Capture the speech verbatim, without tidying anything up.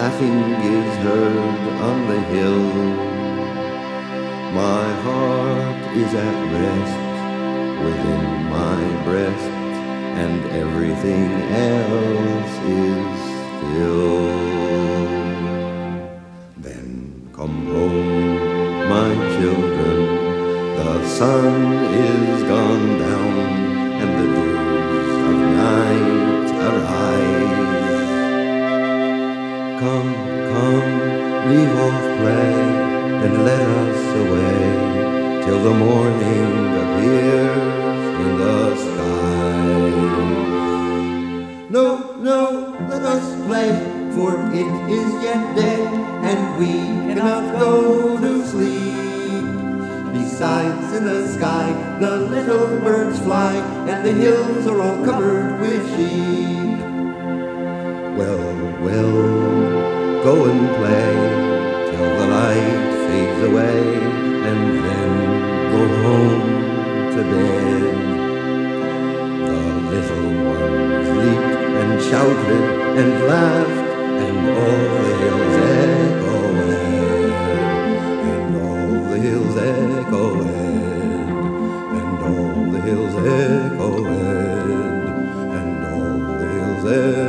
laughing is heard on the hill. My heart is at rest within my breast, and everything else is still. Then come home, my children, the sun is gone down, and the dews of night arise. Come, come, leave off play, and let us away, till the morning appears in the sky. No, no, let us play, for it is yet day, and we cannot go to sleep. Besides, in the sky the little birds fly, and the hills are all covered with sheep. Well, well, go and play till the light fades away, and then go home to bed. The little ones leaped and shouted and laughed, and all the hills echoed, and all the hills echoed, and all the hills echoed, and all the hills echoed.